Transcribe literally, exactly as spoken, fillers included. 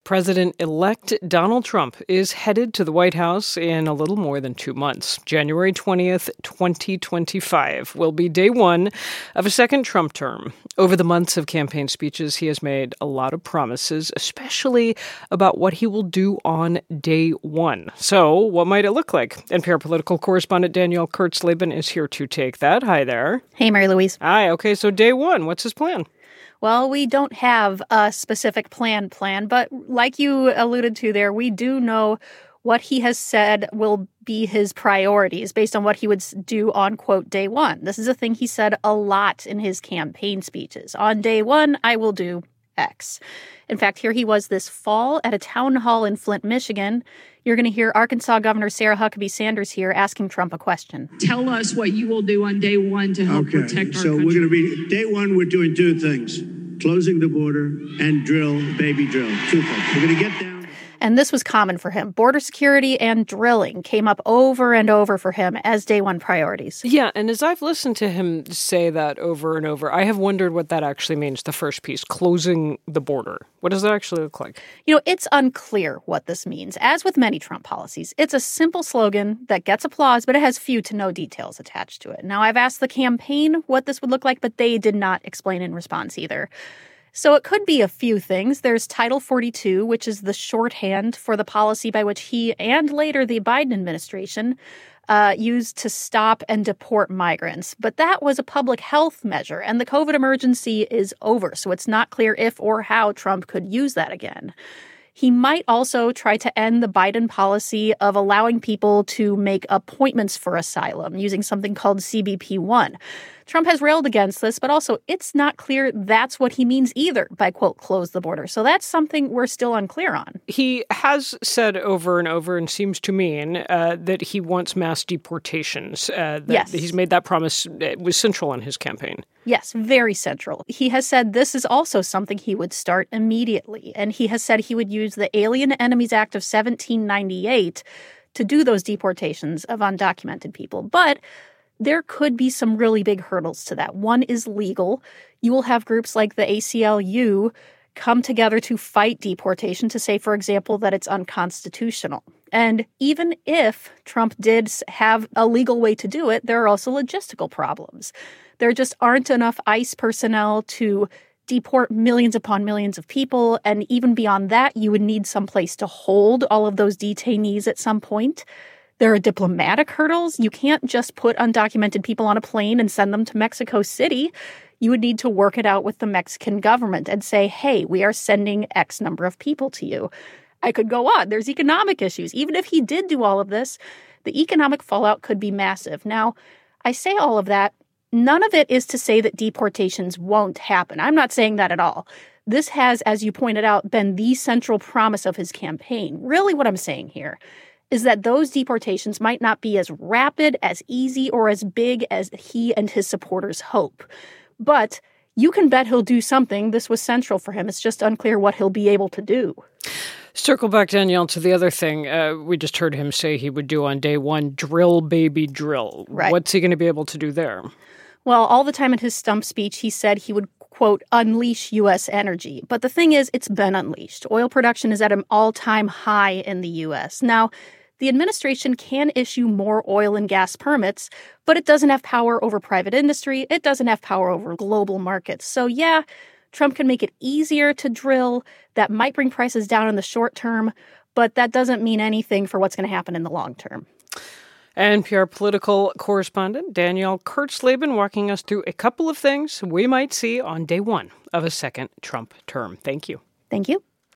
President-elect Donald Trump is headed to the White House in a little more than two months. January twentieth, twenty twenty-five will be day one of a second Trump term. Over the months of campaign speeches, he has made a lot of promises, especially about what he will do on day one. So what might it look like? N P R political correspondent Danielle Kurtzleben is here to take that. Hi there. Hey, Mary Louise. Hi. Okay, so day one, what's his plan? Well, we don't have a specific plan plan, but like you alluded to there, we do know what he has said will be his priorities based on what he would do on, quote, day one. This is a thing he said a lot in his campaign speeches. On day one, I will do X. In fact, here he was this fall at a town hall in Flint, Michigan. You're going to hear Arkansas Governor Sarah Huckabee Sanders here asking Trump a question. Tell us what you will do on day one to help okay. protect our so country. We're going to be, day one, we're doing two things. Closing the border and drill, baby drill. Two things. We're going to get down. And this was common for him. Border security and drilling came up over and over for him as day one priorities. Yeah, and as I've listened to him say that over and over, I have wondered what that actually means, the first piece, closing the border. What does that actually look like? You know, it's unclear what this means. As with many Trump policies, it's a simple slogan that gets applause, but it has few to no details attached to it. Now, I've asked the campaign what this would look like, but they did not explain in response either. So it could be a few things. There's Title forty-two, which is the shorthand for the policy by which he and later the Biden administration uh, used to stop and deport migrants. But that was a public health measure, and the COVID emergency is over, so it's not clear if or how Trump could use that again. He might also try to end the Biden policy of allowing people to make appointments for asylum using something called C B P one. Trump has railed against this, but also it's not clear that's what he means either by, quote, close the border. So that's something we're still unclear on. He has said over and over and seems to mean uh, that he wants mass deportations. Uh, that yes. He's made that promise. It was central in his campaign. Yes, very central. He has said this is also something he would start immediately. And he has said he would use the Alien Enemies Act of seventeen ninety-eight to do those deportations of undocumented people. But there could be some really big hurdles to that. One is legal. You will have groups like the A C L U come together to fight deportation to say, for example, that it's unconstitutional. And even if Trump did have a legal way to do it, there are also logistical problems. There just aren't enough ICE personnel to deport millions upon millions of people. And even beyond that, you would need some place to hold all of those detainees at some point. There are diplomatic hurdles. You can't just put undocumented people on a plane and send them to Mexico City. You would need to work it out with the Mexican government and say, hey, we are sending X number of people to you. I could go on. There's economic issues. Even if he did do all of this, the economic fallout could be massive. Now, I say all of that. None of it is to say that deportations won't happen. I'm not saying that at all. This has, as you pointed out, been the central promise of his campaign. Really what I'm saying here is that those deportations might not be as rapid, as easy, or as big as he and his supporters hope. But you can bet he'll do something. This was central for him. It's just unclear what he'll be able to do. Circle back, Danielle, to the other thing uh, we just heard him say he would do on day one, drill, baby, drill. Right. What's he going to be able to do there? Well, all the time in his stump speech, he said he would, quote, unleash U S energy. But the thing is, it's been unleashed. Oil production is at an all-time high in the U S. Now, the administration can issue more oil and gas permits, but it doesn't have power over private industry. It doesn't have power over global markets. So yeah, Trump can make it easier to drill. That might bring prices down in the short term, but that doesn't mean anything for what's going to happen in the long term. N P R political correspondent Danielle Kurtzleben walking us through a couple of things we might see on day one of a second Trump term. Thank you. Thank you.